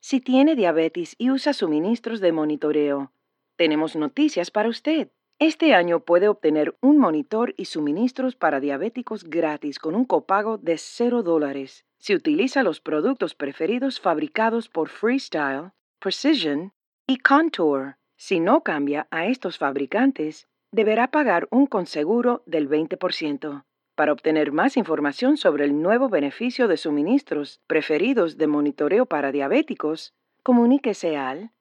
Si tiene diabetes y usa suministros de monitoreo, tenemos noticias para usted. Este año puede obtener un monitor y suministros para diabéticos gratis con un copago de $0 si utiliza los productos preferidos fabricados por Freestyle, Precision y Contour. Si no cambia a estos fabricantes, deberá pagar un conseguro del 20%. Para obtener más información sobre el nuevo beneficio de suministros preferidos de monitoreo para diabéticos, comuníquese al